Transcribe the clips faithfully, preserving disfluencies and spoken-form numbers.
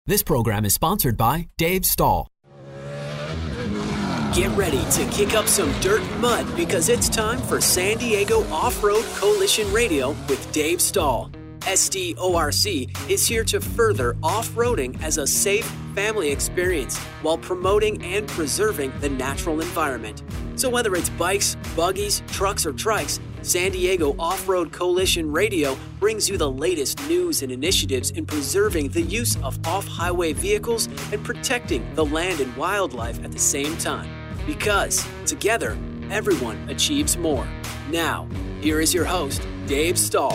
This program is sponsored by Dave Stahl. Get ready to kick up some dirt and mud because it's time for San Diego Off-Road Coalition Radio with Dave Stahl. S D O R C is here to further off-roading as a safe family experience while promoting and preserving the natural environment. So whether it's bikes, buggies, trucks, or trikes, San Diego Off-Road Coalition Radio brings you the latest news and initiatives in preserving the use of off-highway vehicles and protecting the land and wildlife at the same time. Because together, everyone achieves more. Now, here is your host, Dave Stahl.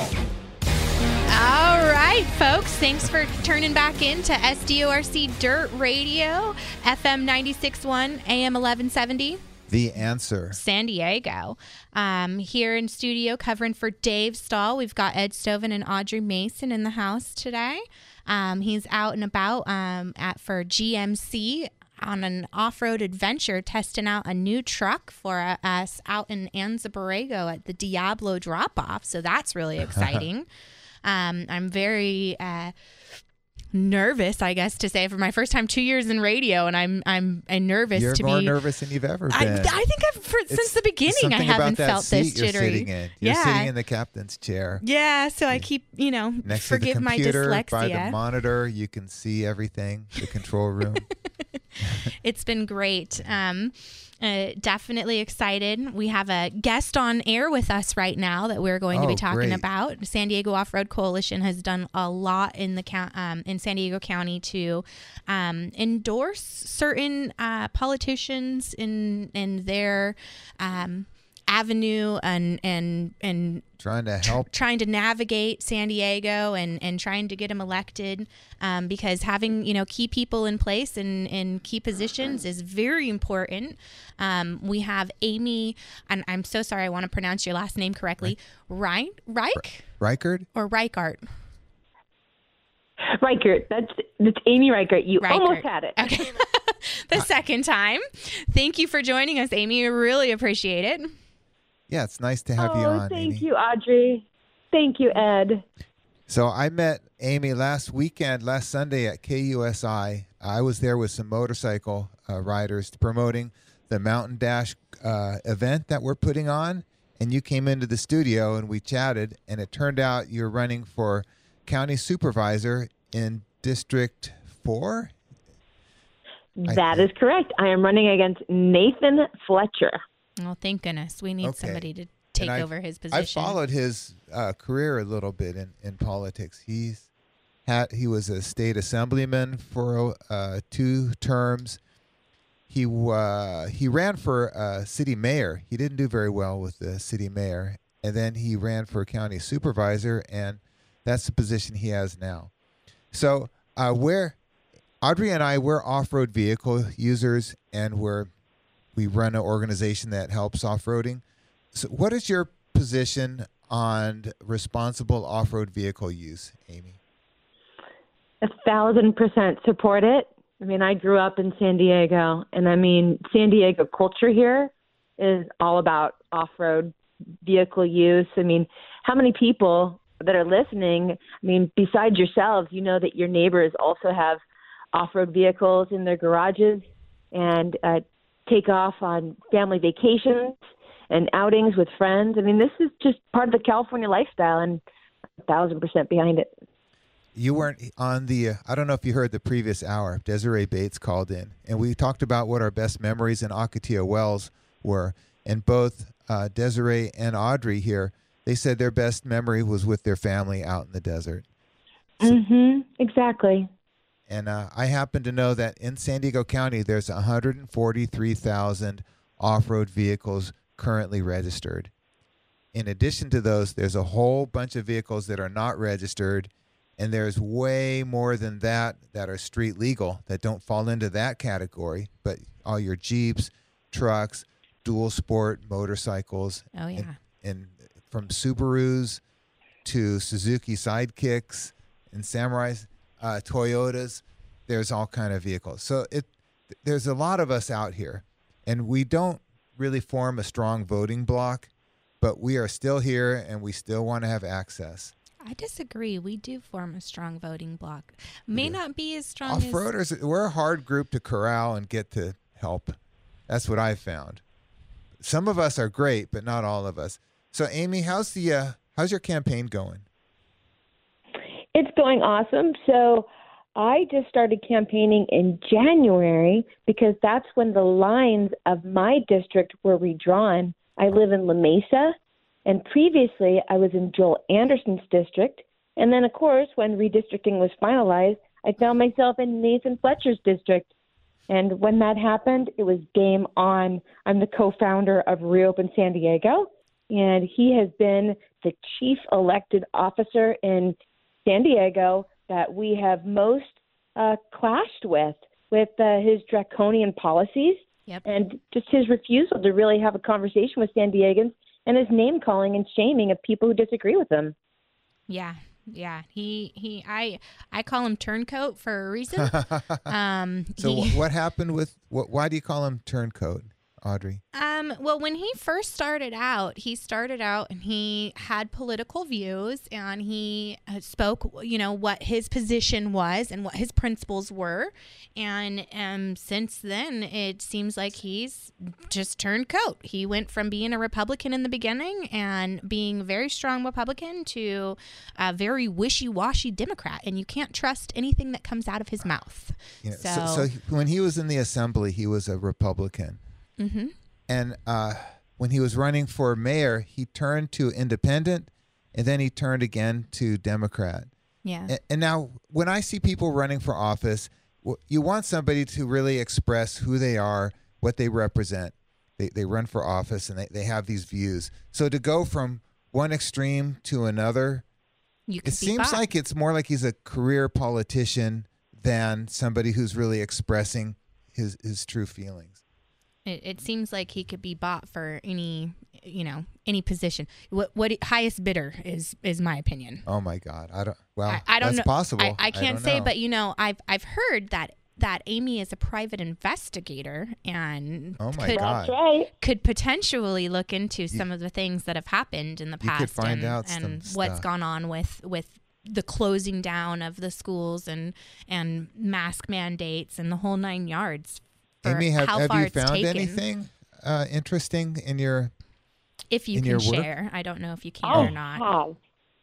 All right, folks, thanks for turning back into S D O R C Dirt Radio, F M ninety-six point one, A M eleven seventy. The Answer. San Diego. Um, here in studio covering for Dave Stahl, we've got Ed Stoven and Audrey Mason in the house today. Um, he's out and about um, at for G M C on an off-road adventure, testing out a new truck for uh, us out in Anza Borrego at the Diablo drop-off. So that's really exciting. um, I'm very... Uh, nervous, I guess, to say, for my first time two years in radio, and I'm I'm, I'm nervous You're to more be nervous than you've ever been. I, I think I've for, since the beginning I haven't felt this you're jittery. Sitting in. You're yeah, sitting in the captain's chair. Yeah, so I keep you know Next forgive to the my computer, dyslexia. by the monitor, you can see everything. The control room. It's been great. Um, uh, definitely excited. We have a guest on air with us right now that we're going oh, to be talking great. about. San Diego Off-Road Coalition has done a lot in the count um, in San Diego County to um, endorse certain uh, politicians in in their um, avenue and and and trying to help tr- trying to navigate San Diego and and trying to get him elected, um, because having you know key people in place and in key positions is very important. Um, we have Amy, and I'm so sorry, I want to pronounce your last name correctly, Reich Reich Reichert or Reichart. Reichert. That's that's Amy Reichert. You Reichert. almost had it. Okay. The second time. Thank you for joining us, Amy. We really appreciate it. Yeah, it's nice to have oh, you on, thank Amy. you, Audrey. Thank you, Ed. So I met Amy last weekend, last Sunday at K U S I. I was there with some motorcycle uh, riders promoting the Mountain Dash uh, event that we're putting on. And you came into the studio and we chatted, and it turned out you're running for county supervisor in District four? That is correct. I am running against Nathan Fletcher. Well, thank goodness. We need Okay. somebody to take And over I've- his position. I followed his uh, career a little bit in, in politics. He's had he was a state assemblyman for uh, two terms. He uh, he ran for uh, city mayor. He didn't do very well with the city mayor, and then he ran for county supervisor, and that's the position he has now. So uh, we're Audrey and I we're off-road vehicle users, and we're we run an organization that helps off-roading. So what is your position on responsible off-road vehicle use, Amy? A thousand percent support it. I mean, I grew up in San Diego, and I mean, San Diego culture here is all about off-road vehicle use. I mean, how many people that are listening, I mean, besides yourselves, you know that your neighbors also have off-road vehicles in their garages and uh, take off on family vacations and outings with friends. I mean, this is just part of the California lifestyle, and a thousand percent behind it. You weren't on the, uh, I don't know if you heard the previous hour, Desiree Bates called in, and we talked about what our best memories in Ocotillo Wells were. And both uh, Desiree and Audrey here, they said their best memory was with their family out in the desert. So, Mm-hmm. Exactly. And uh, I happen to know that in San Diego County, there's one hundred forty-three thousand off-road vehicles currently registered. In addition to those, there's a whole bunch of vehicles that are not registered, and there's way more than that that are street legal that don't fall into that category. But all your Jeeps, trucks, dual sport motorcycles, Oh, yeah. and, and from Subarus to Suzuki Sidekicks and Samurais, uh, Toyotas, there's all kind of vehicles. So it there's a lot of us out here, and we don't really form a strong voting bloc, but we are still here, and we still want to have access. I disagree. We do form a strong voting bloc. May Yeah. not be as strong Off-roaders, as... we're a hard group to corral and get to help. That's what I found. Some of us are great, but not all of us. So, Amy, how's the uh, how's your campaign going? It's going awesome. So I just started campaigning in January because that's when the lines of my district were redrawn. I live in La Mesa, and previously I was in Joel Anderson's district. And then, of course, when redistricting was finalized, I found myself in Nathan Fletcher's district. And when that happened, it was game on. I'm the co-founder of Reopen San Diego, and he has been the chief elected officer in San Diego that we have most uh, clashed with, with uh, his draconian policies. Yep. And just his refusal to really have a conversation with San Diegans, and his name calling and shaming of people who disagree with him. Yeah. Yeah, he he I I call him turncoat for a reason. Um, So, he, wh- what happened with what? Why do you call him turncoat, Audrey? um, well, when he first started out, he started out and he had political views, and he uh, spoke, you know, what his position was and what his principles were, and um, since then, it seems like he's just turned coat. He went from being a Republican in the beginning and being a very strong Republican to a very wishy-washy Democrat, and you can't trust anything that comes out of his mouth. You know, so, so, so he- when he was in the assembly, he was a Republican. mhm. And uh, when he was running for mayor, he turned to independent, and then he turned again to Democrat. Yeah. And, and now, when I see people running for office, w- you want somebody to really express who they are, what they represent. They they run for office, and they, they have these views. So to go from one extreme to another, You could it be seems bought. like it's more like he's a career politician than somebody who's really expressing his, his true feelings. It, it seems like he could be bought for any, you know, any position. What what highest bidder is is my opinion. Oh my God! I don't. Well, I, I don't that's know. possible. I, I can't don't say, know. but you know, I've I've heard that that Amy is a private investigator and Oh my could, God. That's right. could potentially look into some of the things that have happened in the You past could find and, out and some what's stuff. gone on with with the closing down of the schools and and mask mandates and the whole nine yards. For Amy, have, how have far you it's found taken. anything uh, interesting in your? If you in can your work? share, I don't know if you can I or not. have.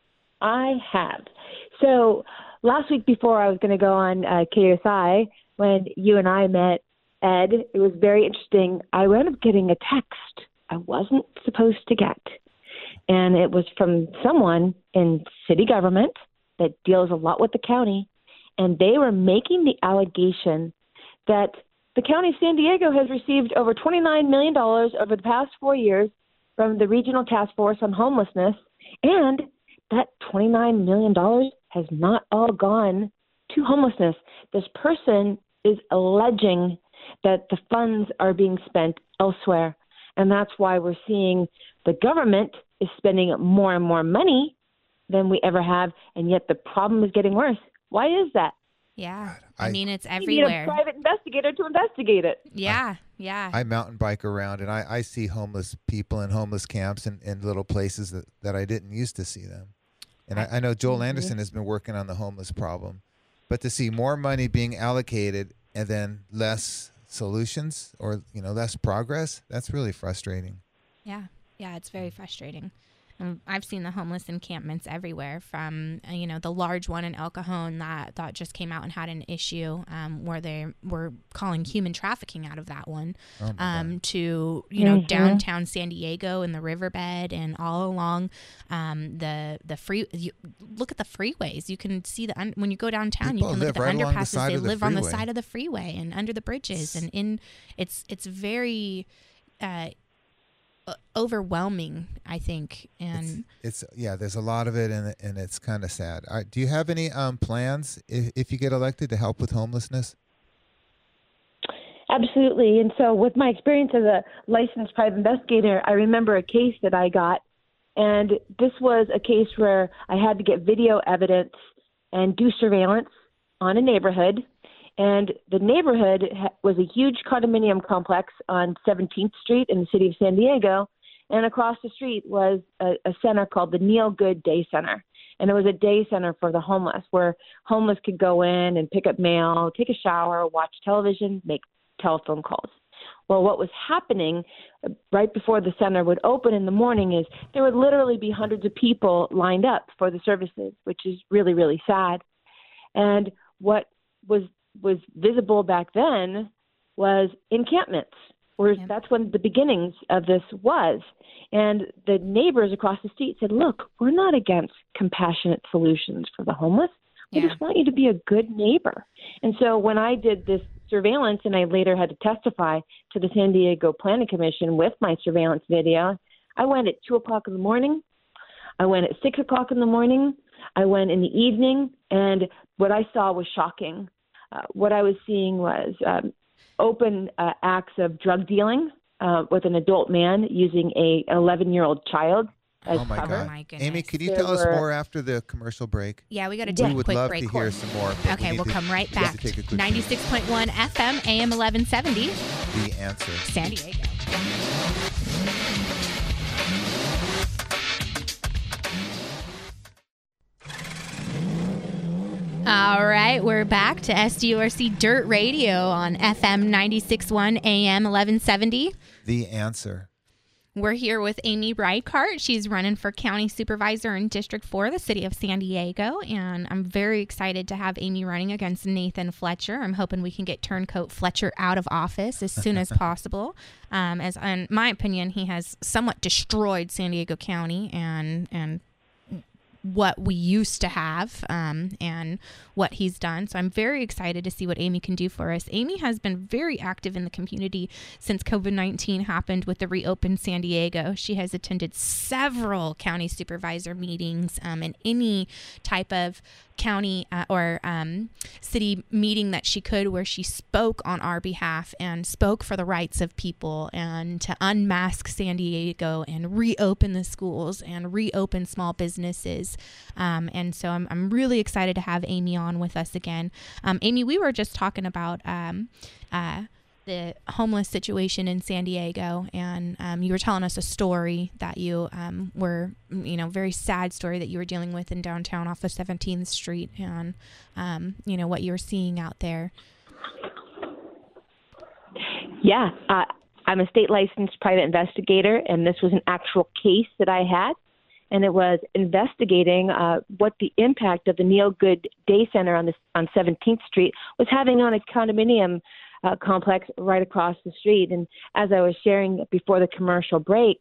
I have. So last week before I was going to go on uh, K S I, when you and I met, Ed, it was very interesting. I wound up getting a text I wasn't supposed to get. And it was from someone in city government that deals a lot with the county. And they were making the allegation that the county of San Diego has received over twenty-nine million dollars over the past four years from the Regional Task Force on Homelessness, and that twenty-nine million dollars has not all gone to homelessness. This person is alleging that the funds are being spent elsewhere, and that's why we're seeing the government is spending more and more money than we ever have, and yet the problem is getting worse. Why is that? Yeah. I, I- mean, it's You need a everywhere. private investigator to investigate it. Yeah. Yeah. I mountain bike around, and I, I see homeless people in homeless camps and in little places that, that I didn't used to see them. And I, I know Joel Anderson has been working on the homeless problem, but to see more money being allocated and then less solutions or you know less progress, that's really frustrating. Yeah, yeah, it's very frustrating. Um, I've seen the homeless encampments everywhere, from uh, you know the large one in El Cajon that that just came out and had an issue um, where they were calling human trafficking out of that one, Oh my um, to you know Mhm. downtown San Diego and the riverbed and all along um, the the free. You, look at the freeways. You can see the un- when you go downtown. People you can look live at the right along the underpasses. side They of the live on the freeway. side of the freeway and under the bridges and in. It's it's very. Uh, o- overwhelming, I think, and It's yeah, there's a lot of it, and and it's kind of sad. All right, do you have any um, plans if, if you get elected to help with homelessness? Absolutely. And so with my experience as a licensed private investigator, I remember a case that I got, and this was a case where I had to get video evidence and do surveillance on a neighborhood. And the neighborhood ha- was a huge condominium complex on seventeenth Street in the city of San Diego. And across the street was a, a center called the Neil Good Day Center. And it was a day center for the homeless where homeless could go in and pick up mail, take a shower, watch television, make telephone calls. Well, what was happening right before the center would open in the morning is there would literally be hundreds of people lined up for the services, which is really, really sad. And what was was visible back then was encampments, where Yeah. that's when the beginnings of this was. And the neighbors across the street said, look, we're not against compassionate solutions for the homeless. We Yeah. just want you to be a good neighbor. And so when I did this surveillance, and I later had to testify to the San Diego Planning Commission with my surveillance video, I went at two o'clock in the morning. I went at six o'clock in the morning. I went in the evening. And what I saw was shocking. Uh, what I was seeing was um, open uh, acts of drug dealing uh, with an adult man using a eleven-year-old child as Oh my cover. God. my goodness. Amy, could you There tell us were- more after the commercial break? Yeah, we got to We take a would quick love break. to hear some more. but we Okay, need we'll to- come right we have back. to take a quick ninety-six point one F M, A M eleven seventy, break. The answer. San Diego. All right, we're back to S D O R C Dirt Radio on F M ninety-six point one, A M eleven seventy. The answer. We're here with Amy Reichardt. She's running for county supervisor in District four, the city of San Diego. And I'm very excited to have Amy running against Nathan Fletcher. I'm hoping we can get Turncoat Fletcher out of office as soon as possible. Um, as in my opinion, he has somewhat destroyed San Diego County and and what we used to have um, and what he's done. So I'm very excited to see what Amy can do for us. Amy has been very active in the community since COVID nineteen happened with the Reopen San Diego. She has attended several county supervisor meetings um, and any type of county uh, or um, city meeting that she could where she spoke on our behalf and spoke for the rights of people and to unmask San Diego and reopen the schools and reopen small businesses. Um, and so I'm, I'm really excited to have Amy on with us again. Um, Amy, we were just talking about um, uh, the homeless situation in San Diego, and um, you were telling us a story that you um, were, you know, very sad story that you were dealing with in downtown off of seventeenth Street, and um, you know what you were seeing out there. Yeah, uh, I'm a state licensed private investigator, and this was an actual case that I had, and it was investigating uh, what the impact of the Neil Good Day Center on the on seventeenth Street was having on a condominium Uh, complex right across the street. And as I was sharing before the commercial break,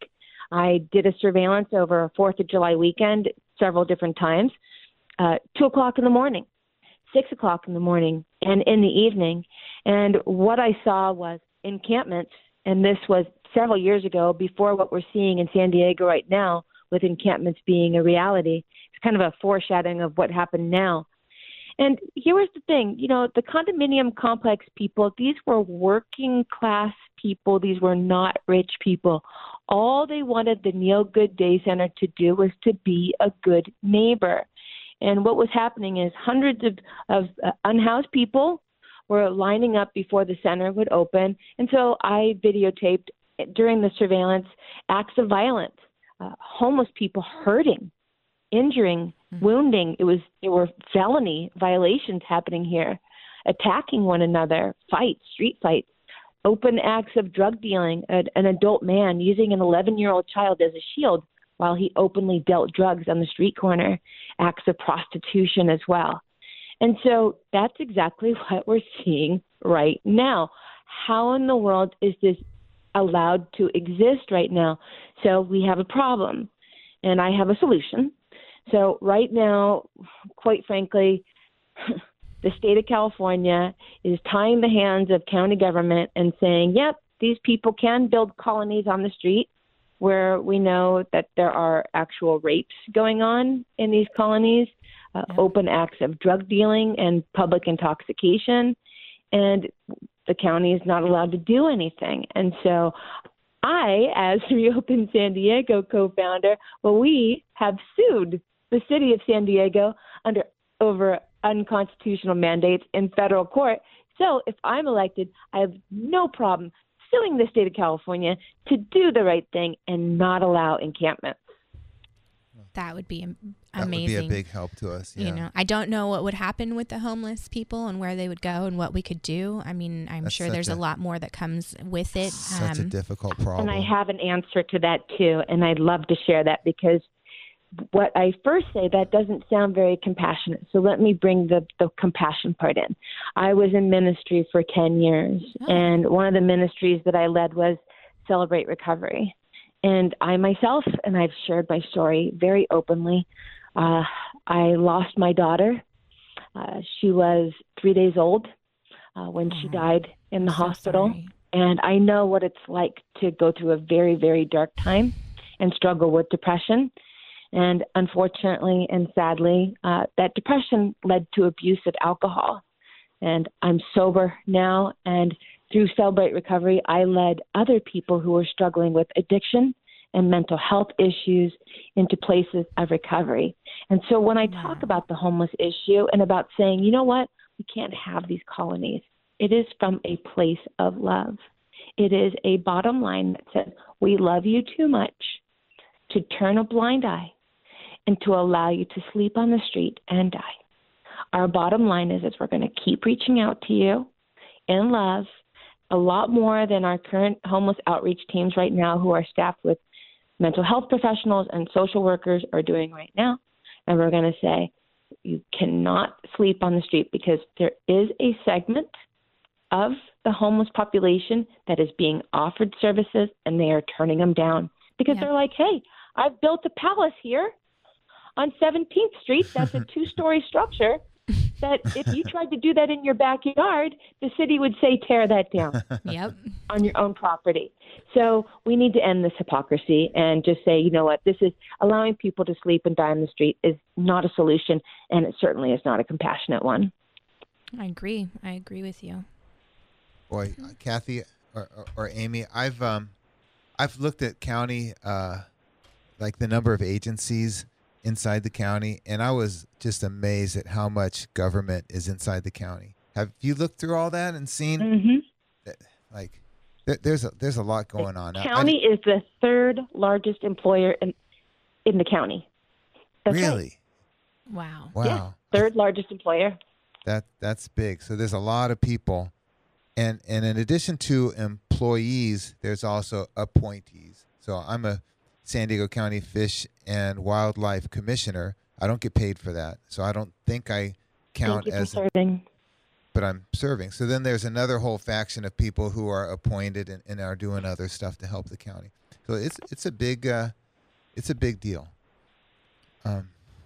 I did a surveillance over a fourth of July weekend several different times, uh, two o'clock in the morning, six o'clock in the morning, and in the evening. And what I saw was encampments, and this was several years ago before what we're seeing in San Diego right now with encampments being a reality. It's kind of a foreshadowing of what happened now. And here was the thing, you know, the condominium complex people, these were working class people. These were not rich people. All they wanted the Neil Good Day Center to do was to be a good neighbor. And what was happening is hundreds of, of uh, unhoused people were lining up before the center would open. And so I videotaped during the surveillance acts of violence, uh, homeless people hurting, injuring, wounding. It was there were felony violations happening here, attacking one another, fights, street fights, open acts of drug dealing, an, an adult man using an eleven-year-old child as a shield while he openly dealt drugs on the street corner, acts of prostitution as well. And so that's exactly what we're seeing right now. How in the world is this allowed to exist right now? So we have a problem, and I have a solution. So right now, quite frankly, the state of California is tying the hands of county government and saying, yep, these people can build colonies on the street where we know that there are actual rapes going on in these colonies, uh, yeah. open acts of drug dealing and public intoxication, and the county is not allowed to do anything. And so I, as Reopen San Diego co-founder, well, we have sued the city of San Diego under over unconstitutional mandates in federal court. So if I'm elected, I have no problem suing the state of California to do the right thing and not allow encampments. that would be am- That amazing. would be a big help to us. Yeah. You know, I don't know what would happen with the homeless people and where they would go and what we could do. I mean, I'm That's sure such there's a, a- lot more that comes with it. Such a Um, difficult problem. And I have an answer to that too, and I'd love to share that because what I first say, that doesn't sound very compassionate. So let me bring the, the compassion part in. I was in ministry for ten years, Oh. and one of the ministries that I led was Celebrate Recovery. And I myself, and I've shared my story very openly, uh, I lost my daughter. Uh, she was three days old uh, when she Oh, died in the so hospital. sorry. And I know what it's like to go through a very, very dark time and struggle with depression. And unfortunately and sadly, uh, that depression led to abuse of alcohol. And I'm sober now. And through Celebrate Recovery, I led other people who were struggling with addiction and mental health issues into places of recovery. And so when I talk Wow. about the homeless issue and about saying, you know what, we can't have these colonies, it is from a place of love. It is a bottom line that says, we love you too much to turn a blind eye and to allow you to sleep on the street and die. Our bottom line is, is we're going to keep reaching out to you in love, a lot more than our current homeless outreach teams right now who are staffed with mental health professionals and social workers are doing right now. And we're going to say, you cannot sleep on the street because there is a segment of the homeless population that is being offered services and they are turning them down because Yeah. they're like, hey, I've built a palace here on seventeenth Street. That's a two-story structure that if you tried to do that in your backyard, the city would say, tear that down Yep. on your own property. So we need to end this hypocrisy and just say, you know what, this is allowing people to sleep and die on the street is not a solution, and it certainly is not a compassionate one. I agree. I agree with you. Boy, uh, Kathy or, or, or Amy, I've um, I've looked at county, uh, like the number of agencies inside the county, and I was just amazed at how much government is inside the county. Have you looked through all that and seen Mm-hmm. that, like there, there's a there's a lot going on. I- County is the third largest employer in in the county. That's right. really? Wow. Wow. Yeah, third largest employer. That that's big. So there's a lot of people, and and in addition to employees, there's also appointees. So I'm a San Diego County Fish and Wildlife Commissioner. I don't get paid for that, so I don't think I count Thank you for as, serving. but I'm serving. So then there's another whole faction of people who are appointed and, and are doing other stuff to help the county. So it's it's a big uh, it's a big deal. Um,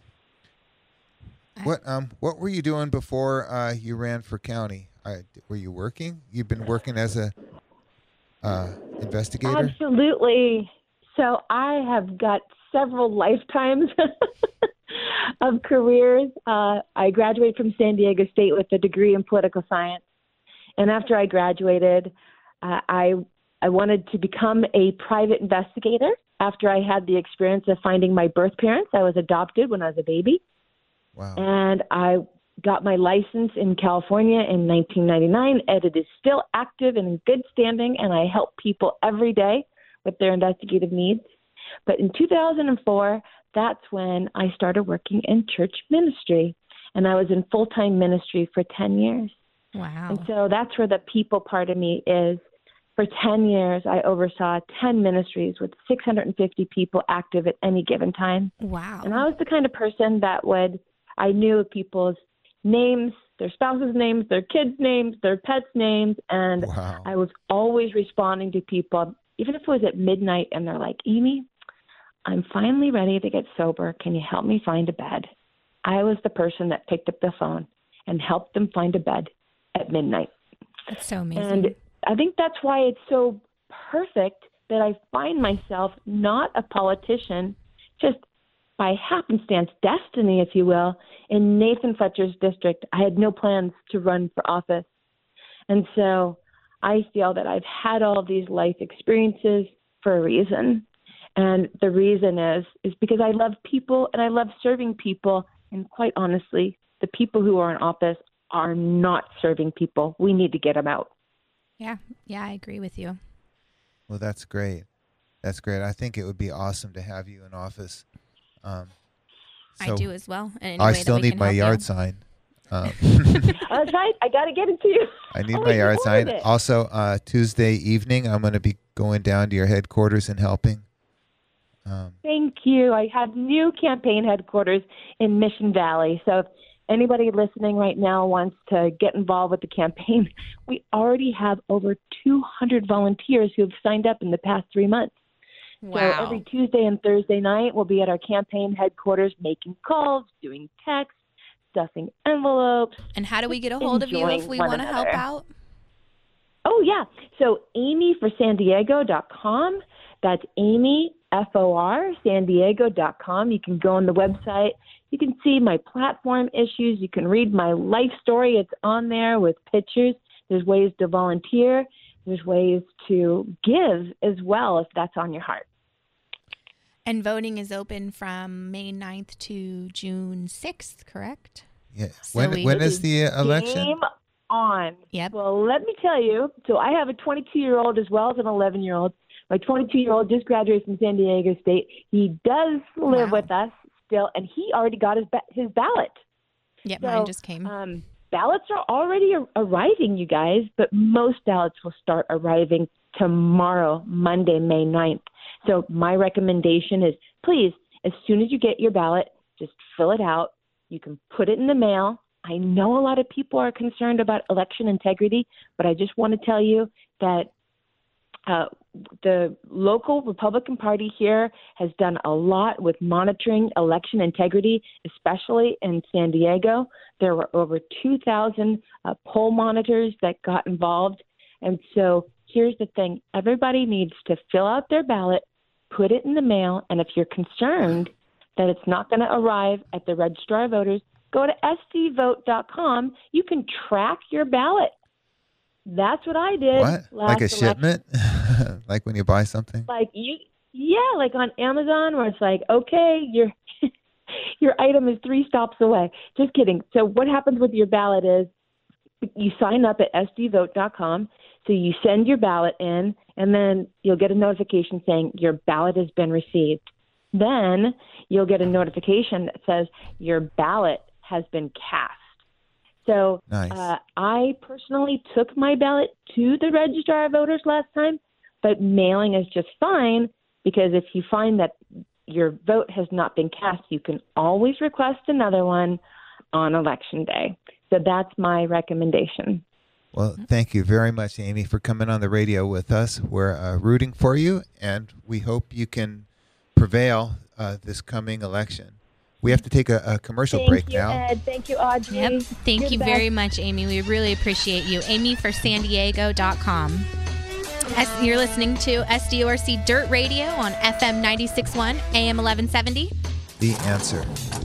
what um what were you doing before uh, you ran for county? Uh, were you working? You've been working as a uh, investigator? Absolutely. So I have got several lifetimes of careers. Uh, I graduated from San Diego State with a degree in political science. And after I graduated, uh, I I wanted to become a private investigator after I had the experience of finding my birth parents. I was adopted when I was a baby. Wow. And I got my license in California in nineteen ninety-nine, and it is still active and in good standing, and I help people every day with their investigative needs. But in two thousand four, that's when I started working in church ministry, and I was in full-time ministry for ten years. Wow. And so that's where the people part of me is. For ten years, I oversaw ten ministries with six hundred fifty people active at any given time. Wow. And I was the kind of person that would, I knew people's names, their spouses' names, their kids' names, their pets' names, and Wow. I was always responding to people, even if it was at midnight and they're like, Amy, I'm finally ready to get sober. Can you help me find a bed? I was the person that picked up the phone and helped them find a bed at midnight. That's so amazing. And I think that's why it's so perfect that I find myself not a politician, just by happenstance, destiny, if you will, in Nathan Fletcher's district. I had no plans to run for office. And so I feel that I've had all of these life experiences for a reason. And the reason is, is because I love people and I love serving people. And quite honestly, the people who are in office are not serving people. We need to get them out. yeah. Yeah, I agree with you. Well, that's great. That's great. I think it would be awesome to have you in office. Um, I so do as well. in any I way that still we need can my help yard you. sign. Um, That's right. I got to get it to you. I need Oh, my you yard sign. ordered it. Also, uh, Tuesday evening, I'm going to be going down to your headquarters and helping. Um, Thank you. I have new campaign headquarters in Mission Valley. So if anybody listening right now wants to get involved with the campaign, we already have over two hundred volunteers who have signed up in the past three months. Wow. So every Tuesday and Thursday night, we'll be at our campaign headquarters making calls, doing texts, stuffing envelopes. And how do we get a hold of you if enjoying we one want to help another. out? Oh, yeah. So amy for san diego dot com. That's Amy, F O R, san diego dot com. You can go on the website. You can see my platform issues. You can read my life story. It's on there with pictures. There's ways to volunteer. There's ways to give as well if that's on your heart. And voting is open from May ninth to June sixth, correct? yeah. So When we- when is the uh, election? Game on. Yep. Well, let me tell you. So I have a twenty-two-year-old as well as an eleven-year-old. My twenty-two-year-old just graduated from San Diego State. He does live Wow. with us still, and he already got his ba- his ballot. Yep, So, mine just came. Um, ballots are already ar- arriving, you guys, but most ballots will start arriving tomorrow, Monday, May ninth. So my recommendation is, please, as soon as you get your ballot, just fill it out. You can put it in the mail. I know a lot of people are concerned about election integrity, but I just want to tell you that uh, the local Republican Party here has done a lot with monitoring election integrity, especially in San Diego. There were over two thousand uh, poll monitors that got involved. And so here's the thing. Everybody needs to fill out their ballot, put it in the mail, and if you're concerned that it's not going to arrive at the Registrar of Voters, go to s d vote dot com. You can track your ballot. That's what I did. What? Like a last election. shipment? Like when you buy something? Like you, yeah, like on Amazon, where it's like, okay, your your item is three stops away. Just kidding. So what happens with your ballot is you sign up at s d vote dot com. So you send your ballot in, and then you'll get a notification saying your ballot has been received. Then you'll get a notification that says your ballot has been cast. So Nice. uh, I personally took my ballot to the Registrar of Voters last time, but mailing is just fine because if you find that your vote has not been cast, you can always request another one on Election Day. So that's my recommendation. Well, thank you very much, Amy, for coming on the radio with us. We're uh, rooting for you, and we hope you can prevail uh, this coming election. We have to take a, a commercial Thank break you, now. Ed. Thank you, Audrey. Yep. Thank You're you the very best. much, Amy. We really appreciate you. Amy for san diego dot com. S- you're listening to S D O R C Dirt Radio on F M ninety-six point one, A M eleven seventy. The answer.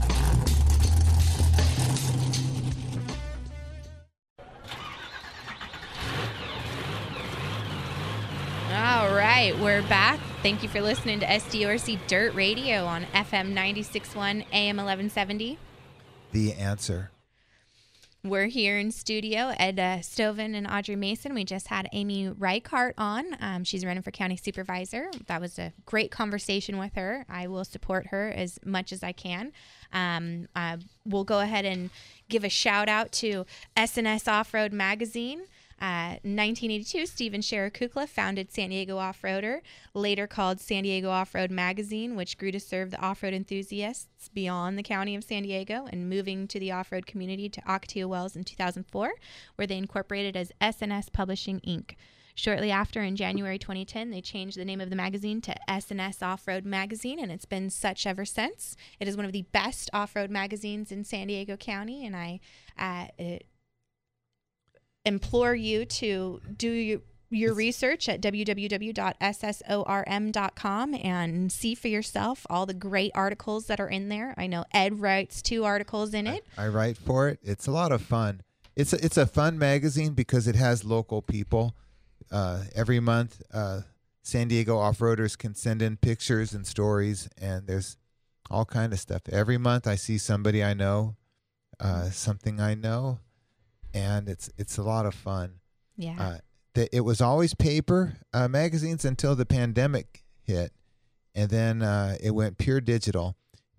All right, we're back. Thank you for listening to S D O R C Dirt Radio on F M ninety-six point one, A M eleven seventy. The answer. We're here in studio, Ed uh, Stovin and Audrey Mason. We just had Amy Reichart on. Um, she's running for county supervisor. That was a great conversation with her. I will support her as much as I can. Um, uh, we'll go ahead and give a shout out to S N S Off-Road Magazine. Uh, nineteen eighty-two, Stephen Sherry-Kukla founded San Diego Off-Roader, later called San Diego Off-Road Magazine, which grew to serve the off-road enthusiasts beyond the county of San Diego, and moving to the off-road community to Ocotillo Wells in two thousand four, where they incorporated as S N S Publishing, Incorporated. Shortly after, in January twenty ten, they changed the name of the magazine to S N S Off-Road Magazine, and it's been such ever since. It is one of the best off-road magazines in San Diego County, and I uh, it, implore you to do your, your research at w w w dot s s o r m dot com and see for yourself all the great articles that are in there. I know Ed writes two articles in it. I, I write for it. It's a lot of fun. It's a, it's a fun magazine because it has local people. Uh, every month, uh, San Diego off-roaders can send in pictures and stories, and there's all kind of stuff. Every month I see somebody I know, uh, something I know, and it's it's a lot of fun. Yeah. Uh, the, it was always paper uh, magazines until the pandemic hit, and then uh, it went pure digital.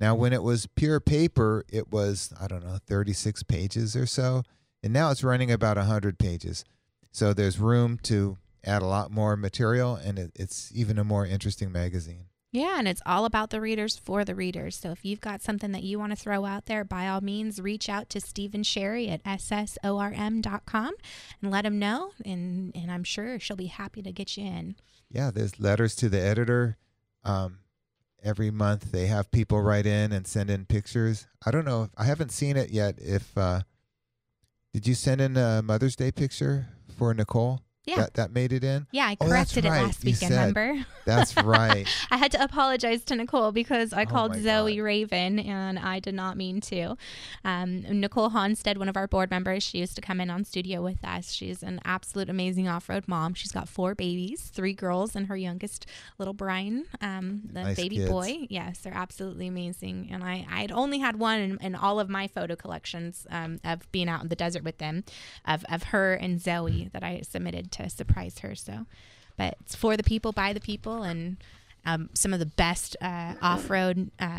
Now, when it was pure paper, it was, I don't know, thirty-six pages or so. And now it's running about one hundred pages. So there's room to add a lot more material, and it, it's even a more interesting magazine. Yeah, and it's all about the readers for the readers. So if you've got something that you want to throw out there, by all means, reach out to Stephen Sherry at S S O R M dot com and let him know, and, and I'm sure she'll be happy to get you in. Yeah, there's letters to the editor. Um, every month they have people write in and send in pictures. I don't know. I haven't seen it yet. If uh, did you send in a Mother's Day picture for Nicole? Yeah. That, that made it in? Yeah, I Oh, that's corrected it right. last You weekend, said- remember? That's right. I had to apologize to Nicole because I Oh called my Zoe God. Raven, and I did not mean to. Um, Nicole Honstead, one of our board members, she used to come in on studio with us. She's an absolute amazing off-road mom. She's got four babies, three girls, and her youngest, little Brian, um, the Nice baby kids. boy. Yes, they're absolutely amazing. And I I'd only had one in, in all of my photo collections um, of being out in the desert with them, of, of her and Zoe that I submitted to surprise her. So, but it's for the people, by the people, and um, some of the best uh, off-road uh,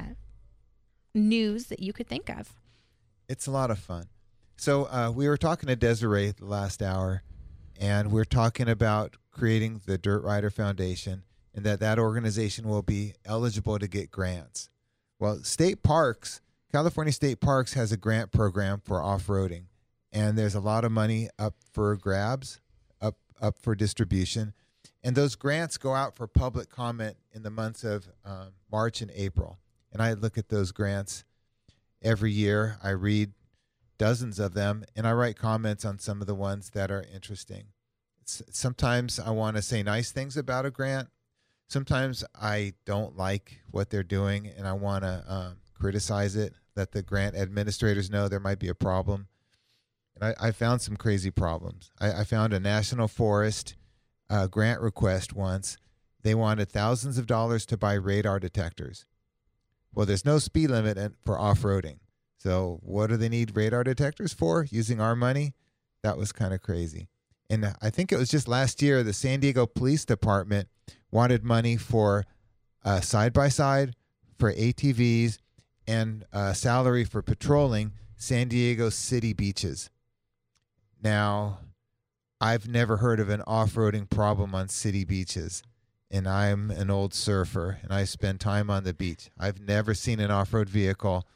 news that you could think of. It's a lot of fun. So uh, we were talking to Desiree the last hour, and we're talking about creating the Dirt Rider Foundation, and that that organization will be eligible to get grants. Well, state parks, California State Parks has a grant program for off-roading, and there's a lot of money up for grabs, up up for distribution, and those grants go out for public comment in the months of um, March and April. And I look at those grants every year. I read dozens of them, and I write comments on some of the ones that are interesting. It's, sometimes I want to say nice things about a grant. Sometimes I don't like what they're doing, and I want to um, criticize it, let the grant administrators know there might be a problem. And I, I found some crazy problems. I, I found a national forest uh, grant request once. They wanted thousands of dollars to buy radar detectors. Well, there's no speed limit in- for off-roading. So what do they need radar detectors for using our money? That was kind of crazy. And I think it was just last year, the San Diego Police Department wanted money for uh, side-by-side, for A T Vs, and uh, salary for patrolling San Diego city beaches. Now, I've never heard of an off-roading problem on city beaches, and I'm an old surfer, and I spend time on the beach. I've never seen an off-road vehicle,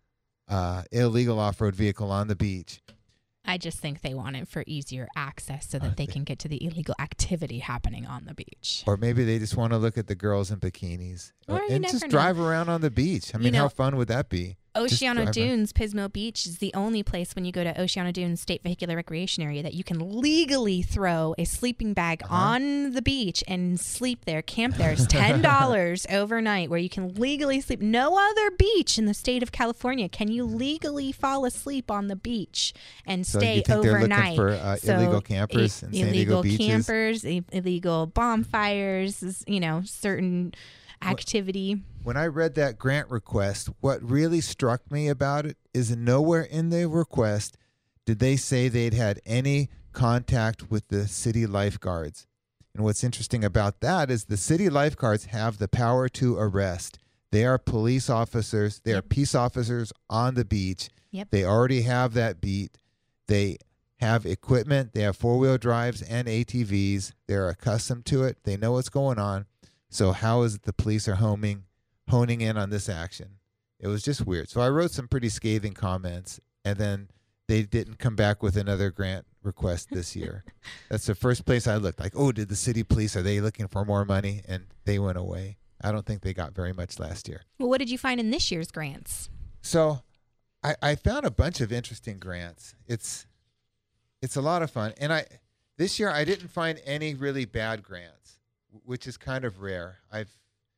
uh, illegal off-road vehicle on the beach. I just think they want it for easier access so that they can get to the illegal activity happening on the beach. Or maybe they just want to look at the girls in bikinis. Or you and never just know. drive around on the beach. I You mean, know, how fun would that be? Just Oceano drive around. Dunes, Pismo Beach is the only place when you go to Oceano Dunes State Vehicular Recreation Area that you can legally throw a sleeping bag Uh-huh. on the beach and sleep there, camp there. It's ten dollars overnight where you can legally sleep. No other beach in the state of California can you legally fall asleep on the beach and So stay you think they're looking overnight. for, uh, So, illegal campers i- in San Diego illegal beaches? campers, i- illegal bonfires, you know, certain activity. When I read that grant request, what really struck me about it is nowhere in the request did they say they'd had any contact with the city lifeguards. And what's interesting about that is the city lifeguards have the power to arrest. They are police officers. They are peace officers on the beach. Yep. They already have that beat. They have equipment. They have four-wheel drives and A T Vs. They're accustomed to it. They know what's going on. So how is it the police are homing, honing in on this action? It was just weird. So I wrote some pretty scathing comments, and then they didn't come back with another grant request this year. That's the first place I looked. Like, oh, did the city police, are they looking for more money? And they went away. I don't think they got very much last year. Well, what did you find in this year's grants? So I, I found a bunch of interesting grants. It's it's a lot of fun. And I this year I didn't find any really bad grants, which is kind of rare. I've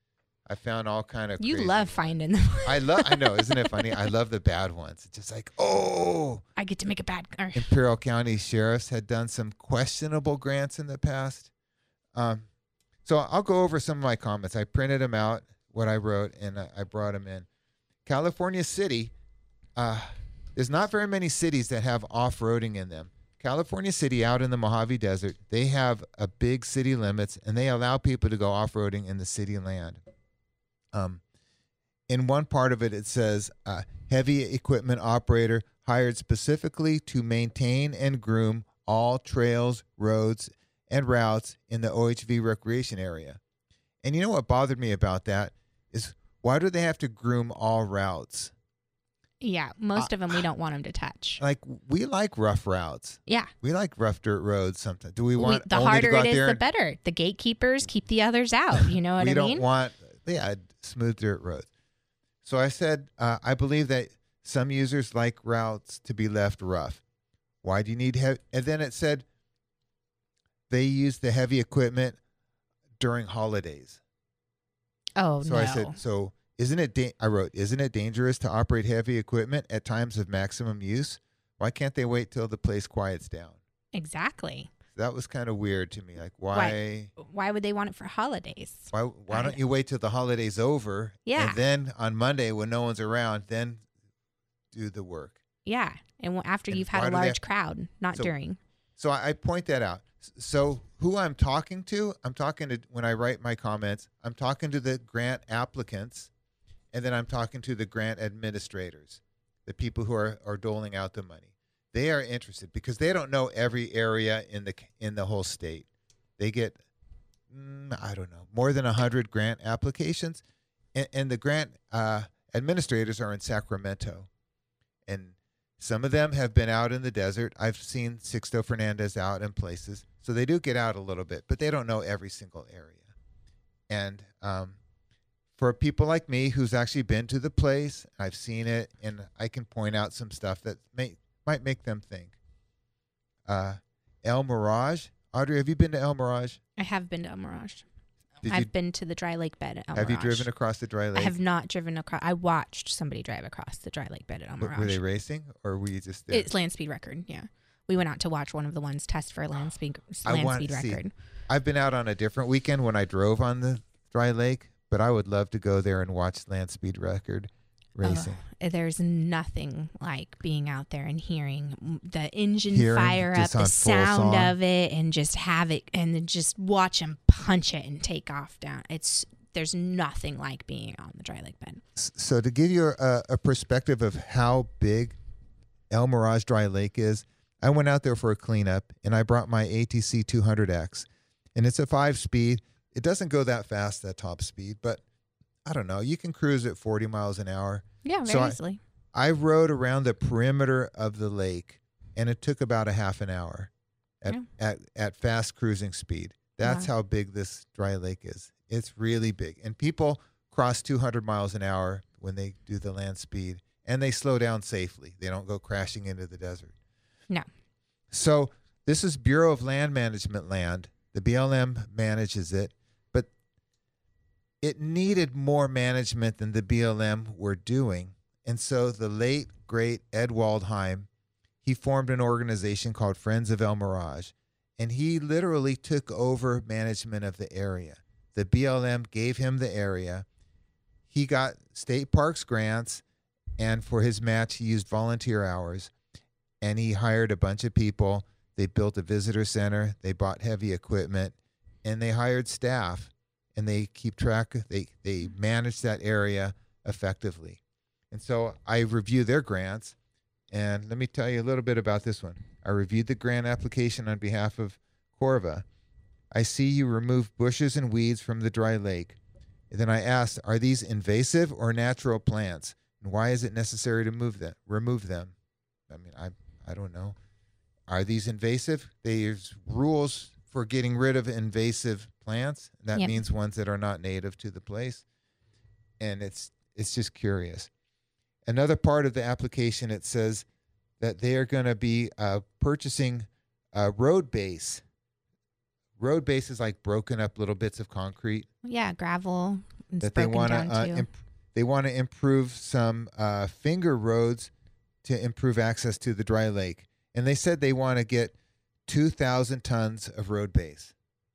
I found all kind of You crazy love ones. finding them. I love I know, isn't it funny? I love the bad ones. It's just like, oh, I get to make a bad. Or, Imperial County sheriffs had done some questionable grants in the past. Um, so I'll go over some of my comments. I printed them out, what I wrote, and I, I brought them in. California City, uh, there's not very many cities that have off-roading in them. California City out in the Mojave Desert, they have a big city limits, and they allow people to go off-roading in the city land. Um, in one part of it, it says uh, heavy equipment operator hired specifically to maintain and groom all trails, roads, and routes in the O H V recreation area. And you know what bothered me about that is, why do they have to groom all routes? Yeah, most uh, of them we don't want them to touch. Like, we like rough routes. Yeah. We like rough dirt roads sometimes. Do we want we, the only harder to go out it is, there the and, better. The gatekeepers keep the others out. You know what we I don't mean? want, yeah, smooth dirt roads. So I said, uh, I believe that some users like routes to be left rough. Why do you need heavy? And then it said they use the heavy equipment during holidays. Oh, so no. I said, so isn't it, da- I wrote, isn't it dangerous to operate heavy equipment at times of maximum use? Why can't they wait till the place quiets down? Exactly. That was kind of weird to me. Like, why? Why, why would they want it for holidays? Why, why don't you wait till the holiday's over? Yeah. And then on Monday, when no one's around, then do the work. Yeah. And after And you've had why a do they large have- crowd, not So- during. So I, I point that out. S- So who I'm talking to, I'm talking to, when I write my comments, I'm talking to the grant applicants, and then I'm talking to the grant administrators, the people who are, are doling out the money. They are interested because they don't know every area in the in the whole state. They get, mm, I don't know, more than one hundred grant applications, and, and the grant uh, administrators are in Sacramento. And some of them have been out in the desert. I've seen Sixto Fernandez out in places. So they do get out a little bit, but they don't know every single area. And um, for people like me who's actually been to the place, I've seen it, and I can point out some stuff that may, might make them think. Uh, El Mirage. Audrey, have you been to El Mirage? I have been to El Mirage. Did I've you, been to the dry lake bed at El have Mirage. you driven across the dry lake? I have not driven across. I watched somebody drive across the dry lake bed at El W- Mirage. Were they racing, or were you just there? It's land speed record, yeah. We went out to watch one of the ones test for land speed, I land want speed to see. record. I've been out on a different weekend when I drove on the dry lake, but I would love to go there and watch land speed record racing. Uh, there's nothing like being out there and hearing the engine Hearing fire up, just on the full sound song. of it, and just have it, and then just watch them punch it and take off down. It's there's nothing like being on the dry lake bed. S- So to give you a, a perspective of how big El Mirage Dry Lake is, I went out there for a cleanup, and I brought my A T C two hundred X, and it's a five-speed. It doesn't go that fast at top speed, but I don't know. You can cruise at forty miles an hour. Yeah, very So I- easily. I rode around the perimeter of the lake, and it took about a half an hour at Yeah. at, at fast cruising speed. That's Wow. how big this dry lake is. It's really big. And people cross two hundred miles an hour when they do the land speed, and they slow down safely. They don't go crashing into the desert. No. So this is Bureau of Land Management land. The B L M manages it, but it needed more management than the B L M were doing. And so the late, great Ed Waldheim, he formed an organization called Friends of El Mirage, and he literally took over management of the area. The B L M gave him the area. He got state parks grants, and for his match, he used volunteer hours, and he hired a bunch of people. They built a visitor center. They bought heavy equipment, and they hired staff, and they keep track. They they manage that area effectively. And so I review their grants, and let me tell you a little bit about this one. I reviewed the grant application on behalf of Corva. I see you remove bushes and weeds from the dry lake. And then I asked, are these invasive or natural plants? And why is it necessary to move them, remove them? I mean, I I don't know. Are these invasive? There's rules for getting rid of invasive plants. That Yep. means ones that are not native to the place. And it's it's just curious. Another part of the application, it says that they are going to be uh, purchasing a road base. Road base is like broken up little bits of concrete Yeah, gravel. It's that they broken want to down uh, too. imp- they want to improve some uh, finger roads to improve access to the dry lake, and they said they want to get two thousand tons of road base.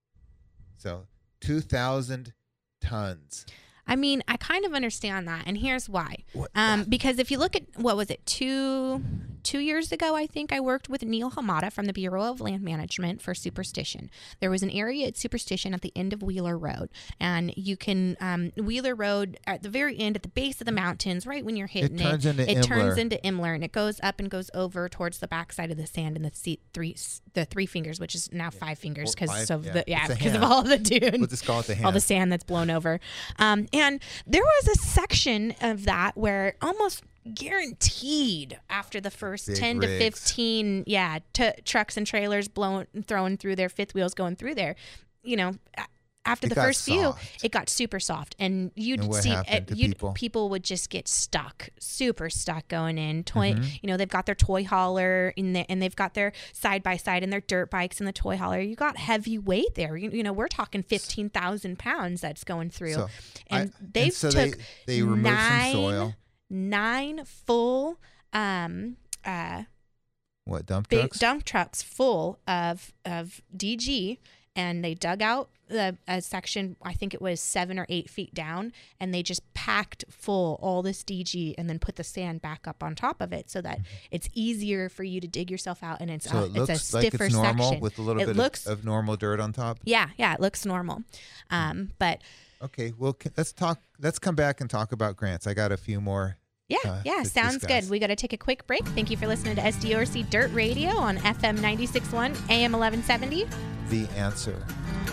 So two thousand tons. I mean, I kind of understand that, and here's why. What- Um, because if you look at what was it, two two years ago, I think I worked with Neil Hamada from the Bureau of Land Management for Superstition. There was an area at Superstition at the end of Wheeler Road, and you can um, Wheeler Road at the very end, at the base of the mountains, right when you're hitting it, turns it, into it Imler. turns into Imler, and it goes up and goes over towards the backside of the sand and the sea, three the three fingers, which is now five fingers because of yeah. the yeah It's a because of hand. all the dune, We'll just call it the hand. all the sand that's blown over. Um, and there was a section of that where almost guaranteed after the first Big ten rigs. to fifteen yeah t- trucks and trailers blowing throwing through their fifth wheels going through there, you know, a- after It the got first few soft. it got super soft, and you'd And what see happened to you'd, people? people would just get stuck, super stuck going in. Toy, Mm-hmm. you know, they've got their toy hauler in there, and they've got their side by side and their dirt bikes in the toy hauler. You got heavy weight there. You, you know, we're talking fifteen thousand pounds that's going through, So, and I- they've and so took they, they removed nine, some soil. nine full um uh What, dump big trucks? dump trucks full of of D G, and they dug out the a section, I think it was seven or eight feet down, and they just packed full all this D G and then put the sand back up on top of it so that it's easier for you to dig yourself out, and it's so uh, it looks it's a like stiffer it's normal section. with a little it bit looks, of, of normal dirt on top. yeah, yeah, it looks normal. Um, but Okay, well, c- let's talk. Let's come back and talk about grants. I got a few more. Yeah, uh, yeah, to sounds discuss. good. We got to take a quick break. Thank you for listening to S D O R C Dirt Radio on F M ninety-six point one, A M eleven seventy. The answer.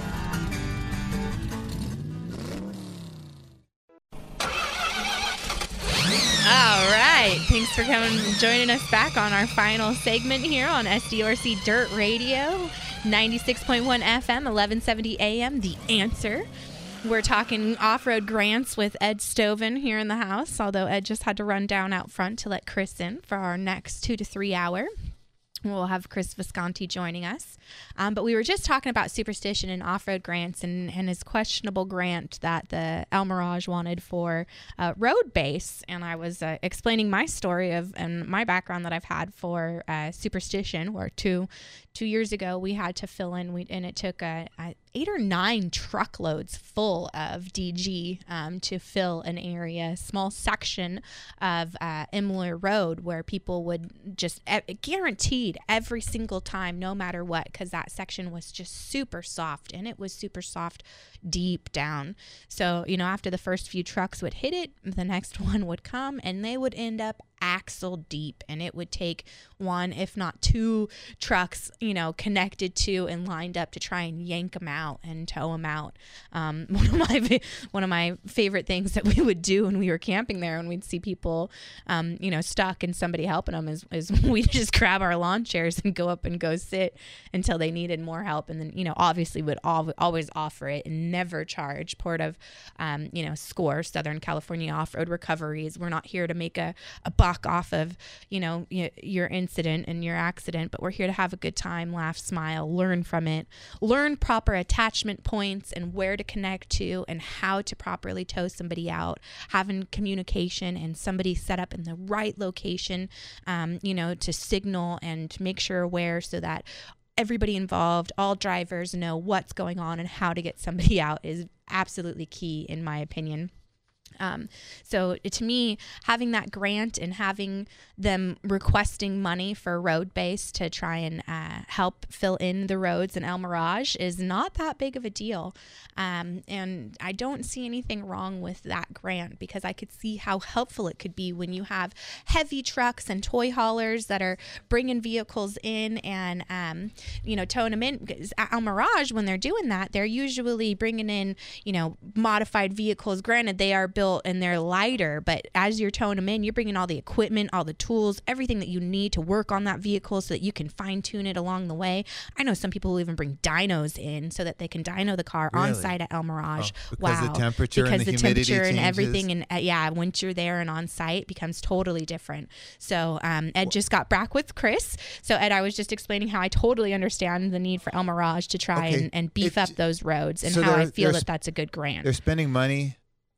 All right. Thanks for coming and joining us back on our final segment here on S D O R C Dirt Radio, ninety-six point one F M, eleven seventy A M, The Answer. We're talking off-road grants with Ed Stoven here in the house, although Ed just had to run down out front to let Chris in for our next two to three hour. We'll have Chris Visconti joining us. Um, but we were just talking about Superstition and off-road grants and, and his questionable grant that the El Mirage wanted for uh, road base. And I was uh, explaining my story of and my background that I've had for uh, Superstition, where two two years ago we had to fill in, we, and it took a, a eight or nine truckloads full of D G um, to fill an area, small section of uh, Imler Road where people would just e- guaranteed every single time, no matter what, because that section was just super soft, and it was super soft deep down. So, you know, after the first few trucks would hit it, the next one would come, and they would end up axle deep, and it would take one, if not two trucks, you know, connected to and lined up to try and yank them out and tow them out. Um, one of my one of my favorite things that we would do when we were camping there, and we'd see people, um, you know, stuck and somebody helping them, is, is we'd just grab our lawn chairs and go up and go sit until they needed more help, and then, you know, obviously would al- always offer it and never charge. Port of, um, you know, SCORE, Southern California Off-Road Recoveries. We're not here to make a, a buck off of, you know, y- your incident and your accident, but we're here to have a good time, laugh, smile, learn from it, learn proper attachment points and where to connect to and how to properly tow somebody out, having communication and somebody set up in the right location, um, you know, to signal and make sure where, so that everybody involved, all drivers, know what's going on and how to get somebody out is absolutely key, in my opinion. Um, so to me, having that grant and having them requesting money for road base to try and uh, help fill in the roads in El Mirage is not that big of a deal. Um, and I don't see anything wrong with that grant, because I could see how helpful it could be when you have heavy trucks and toy haulers that are bringing vehicles in and, um, you know, towing them in. Because at El Mirage, when they're doing that, they're usually bringing in, you know, modified vehicles. Granted, they are built and they're lighter, but as you're towing them in, you're bringing all the equipment, all the tools, everything that you need to work on that vehicle so that you can fine tune it along the way. I know some people who even bring dynos in so that they can dyno the car on Really? site at El Mirage. Oh, because wow. the temperature because and the the humidity temperature and changes? everything, and uh, yeah, once you're there and on site, becomes totally different. So um, Ed just got back with Chris. So Ed, I was just explaining how I totally understand the need for El Mirage to try Okay. and, and beef It- up those roads, and so how I they're- feel they're that that's a good grant. They're spending money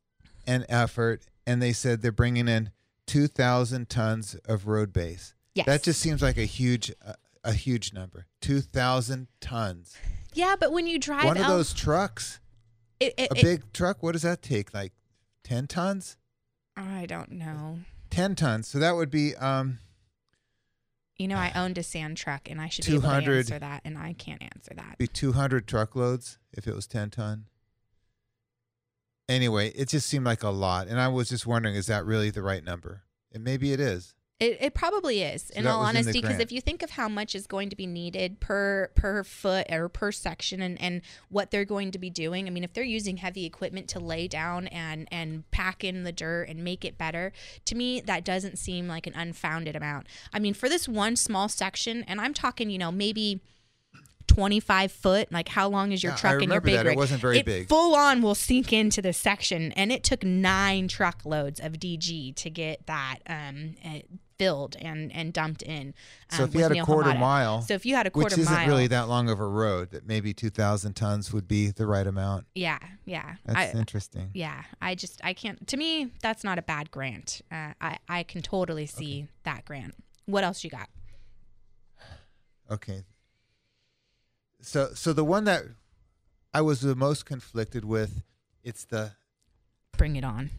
and effort, and they said they're bringing in two thousand tons of road base. Yes. That just seems like a huge, uh, a huge number. two thousand tons. Yeah, but when you drive One of El- those trucks, it, it, a it- big truck, what does that take? Like ten tons? I don't know. ten tons. So that would be, um, You know, I owned a sand truck, and I should be able to answer that, and I can't answer that. Be two hundred truckloads if it was ten ton. Anyway, it just seemed like a lot, and I was just wondering, is that really the right number? And maybe it is. It, it probably is, So in that all was in the honesty, because grant. if you think of how much is going to be needed per per foot or per section, and, and what they're going to be doing, I mean, if they're using heavy equipment to lay down and, and pack in the dirt and make it better, to me, that doesn't seem like an unfounded amount. I mean, for this one small section, and I'm talking, you know, maybe twenty-five foot, like how long is your Yeah, truck I and your remember big that. It rig? wasn't very it big. Full on will sink into this section, and it took nine truckloads of D G to get that um, uh, filled and, and dumped in. Um, So if you with had a Neil quarter Hamada. mile, so if you had a quarter which isn't mile, really that long of a road, that maybe two thousand tons would be the right amount. yeah, yeah, That's I, interesting. yeah. I just I can't. To me, that's not a bad grant. Uh, I I can totally see Okay. that grant. What else you got? Okay. So so the one that I was the most conflicted with, it's the Bring it on.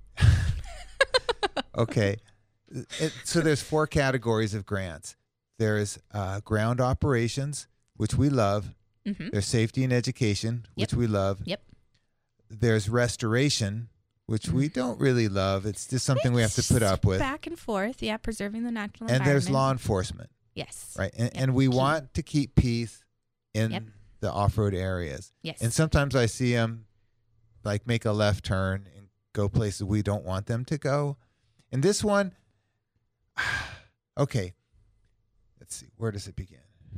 okay. It, so there's four categories of grants. There's uh, ground operations, which we love. Mm-hmm. There's safety and education, which Yep. we love. Yep. There's restoration, which we don't really love. It's just something we have to put up with. Back and forth. Yeah, preserving the natural And environment. there's law enforcement, Yes. right? And, Yep. and we Key. want to keep peace in Yep. the off-road areas. Yes. And sometimes I see them like make a left turn and go places we don't want them to go. And this one, okay, let's see, where does it begin?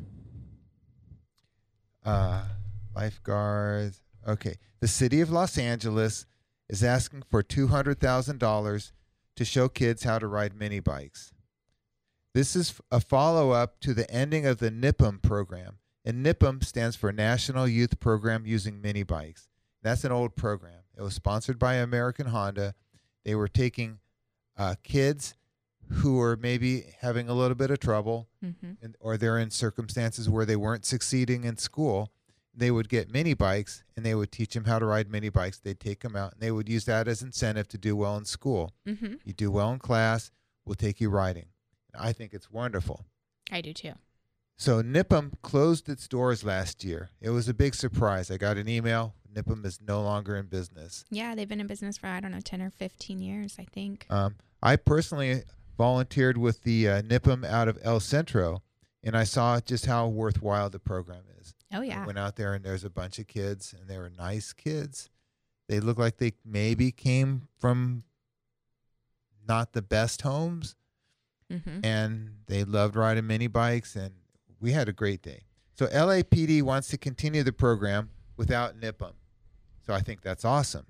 Uh, lifeguards. Okay, the city of Los Angeles is asking for two hundred thousand dollars to show kids how to ride mini bikes. This is a follow-up to the ending of the NIPUM program. And NIPUM stands for National Youth Program Using Mini Bikes. That's an old program. It was sponsored by American Honda. They were taking uh, kids who were maybe having a little bit of trouble, Mm-hmm. and, or they're in circumstances where they weren't succeeding in school. They would get mini bikes, and they would teach them how to ride mini bikes. They'd take them out, and they would use that as incentive to do well in school. Mm-hmm. You do well in class, we'll take you riding. I think it's wonderful. I do too. So NIPUM closed its doors last year. It was a big surprise. I got an email. NIPUM is no longer in business. Yeah, they've been in business for, I don't know, ten or fifteen years, I think. Um, I personally volunteered with the uh, NIPUM out of El Centro, and I saw just how worthwhile the program is. Oh, yeah. I went out there, and there's a bunch of kids, and they were nice kids. They looked like they maybe came from not the best homes, Mm-hmm. and they loved riding mini bikes, and we had a great day. So L A P D wants to continue the program without NIPUM. So I think that's awesome.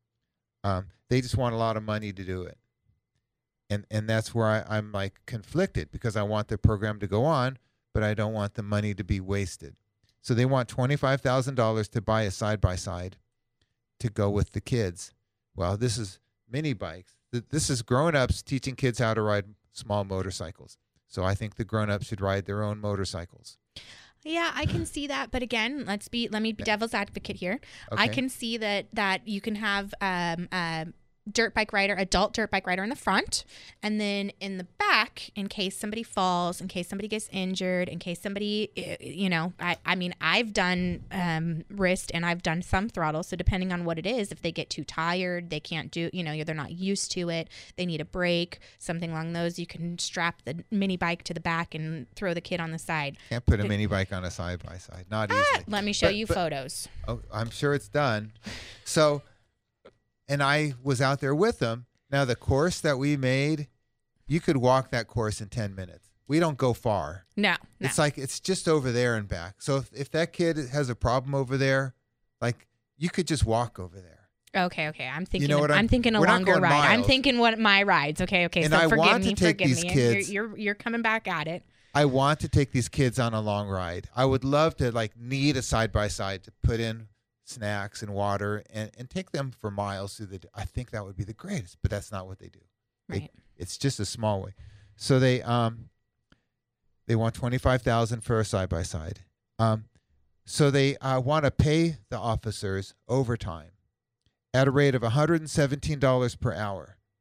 Um, they just want a lot of money to do it. And and that's where I, I'm like conflicted, because I want the program to go on, but I don't want the money to be wasted. So they want twenty-five thousand dollars to buy a side-by-side to go with the kids. Well, this is mini bikes. Th- This is grown-ups teaching kids how to ride small motorcycles. So I think the grown-ups should ride their own motorcycles. Yeah, I can see that, but again, let's be let me be devil's advocate here. I Okay. can see that that you can have um a dirt bike rider, adult dirt bike rider in the front, and then in the back, in case somebody falls, in case somebody gets injured, in case somebody, eh, you know, I I mean, I've done um wrist and I've done thumb throttle, so depending on what it is, if they get too tired, they can't do, you know, they're not used to it, they need a break, something along those, you can strap the mini bike to the back and throw the kid on the side. Can't put a mini bike on a side-by-side. Not easily. Ah, let me show But- you but- photos. Oh, I'm sure it's done. So, and I was out there with them. Now, the course that we made, you could walk that course in ten minutes. We don't go far. No, no. It's like it's just over there and back. So if, if that kid has a problem over there, like you could just walk over there. Okay, okay. I'm thinking. know what I'm, I'm- thinking a we're not longer going ride. I'm miles. thinking what my rides. Okay, okay. And so I forgive want me, to take forgive these me. kids- You're, you're you're coming back at it. I want to take these kids on a long ride. I would love to like need a side by side to put in snacks and water and, and take them for miles through the. I think that would be the greatest, but that's not what they do. They- Right. it's just a small way. So they um they want twenty five thousand for a side by side. Um, so they uh, want to pay the officers overtime at a rate of one hundred and seventeen dollars per hour.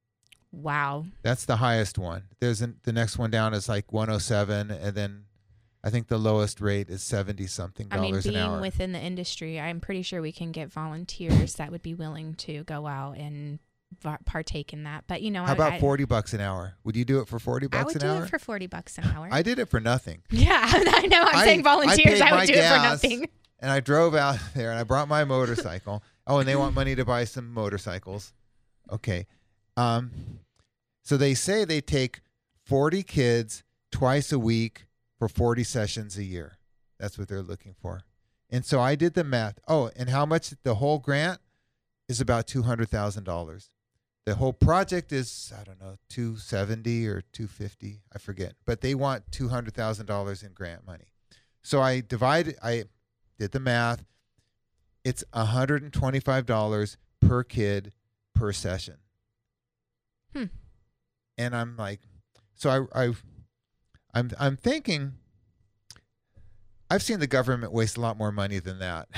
Wow. That's the highest one. There's an, the next one down is like one oh seven, and then I think the lowest rate is seventy something I mean, dollars an hour. being within the industry, I'm pretty sure we can get volunteers that would be willing to go out and va- partake in that. But you know, How I, about I, forty bucks an hour? Would you do it for forty bucks I would an do hour? it for forty bucks an hour. I did it for nothing. Yeah, I know. I'm I- saying I volunteers. paid I, my would do it for gas. nothing. And I drove out there and I brought my motorcycle. Oh, and they want money to buy some motorcycles. Okay. Um, so they say they take forty kids twice a week for forty sessions a year. That's what they're looking for. And so I did the math. Oh, and how much the whole grant is about two hundred thousand dollars. The whole project is, I don't know, two hundred seventy thousand dollars or two hundred fifty thousand dollars. I forget. But they want two hundred thousand dollars in grant money. So I divided, I did the math. It's one hundred twenty-five dollars per kid per session. Hmm. And I'm like, so I, I, I'm, I'm thinking, I've seen the government waste a lot more money than that.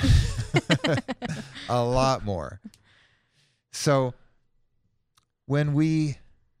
A lot more. So when we,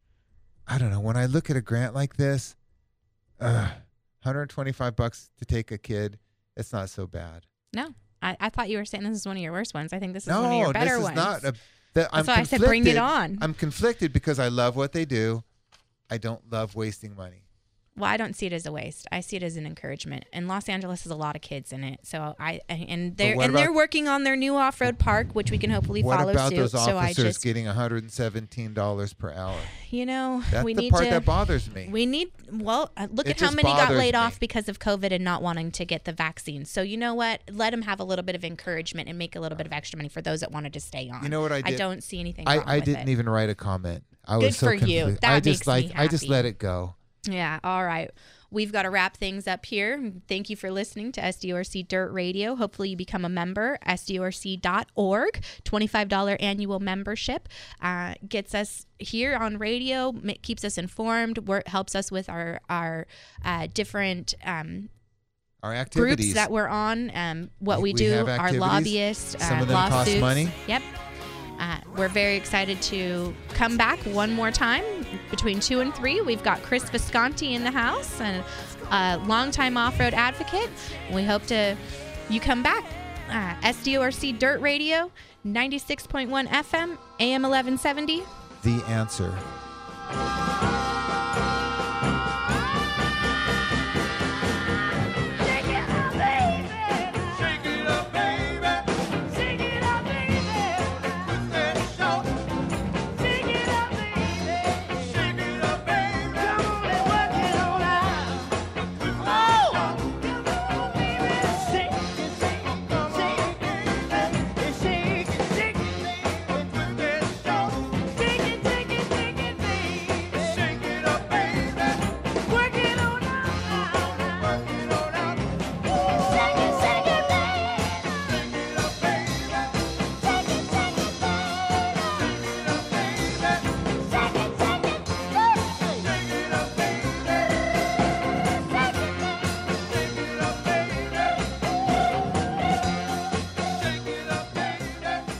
I don't know, when I look at a grant like this, uh, one hundred twenty-five bucks to take a kid, it's not so bad. No, I, I thought you were saying this is one of your worst ones. I think this is no, one of your better this is ones. not. A, the, I'm That's why I said bring it conflicted. on. I'm conflicted because I love what they do. I don't love wasting money. Well, I don't see it as a waste. I see it as an encouragement. And Los Angeles has a lot of kids in it, so I and they're what and about- they're working on their new off-road park, which we can hopefully What follow about suit. those so I officers just, getting one hundred seventeen dollars per hour? you know, That's we the need part to. that bothers me. We need well, uh, look It at how just many got bothers laid me. off because of COVID and not wanting to get the vaccine. So you know what? Let them have a little bit of encouragement and make a little bit of extra money for those that wanted to stay on. You know what I I did? don't see anything I, wrong I with didn't it. even write a comment. I Good was so for you. confused. That I just makes like me I just happy. let it go. Yeah. All right. We've got to wrap things up here. Thank you for listening to S D O R C Dirt Radio. Hopefully you become a member, S D O R C dot org. twenty-five dollars annual membership uh, gets us here on radio, ma- keeps us informed, work, helps us with our, our uh, different um, Our activities. groups that we're on, um, what we, We do, have our activities. lobbyists, Some uh, of them cost lawsuits. money. Yep. Uh, we're very excited to come back one more time between two and three. We've got Chris Visconti in the house and a longtime off-road advocate. We hope to you come back. Uh, S D O R C Dirt Radio, ninety-six point one F M, A M eleven seventy. The answer.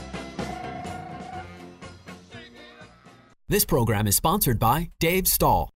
This program is sponsored by Dave Stahl.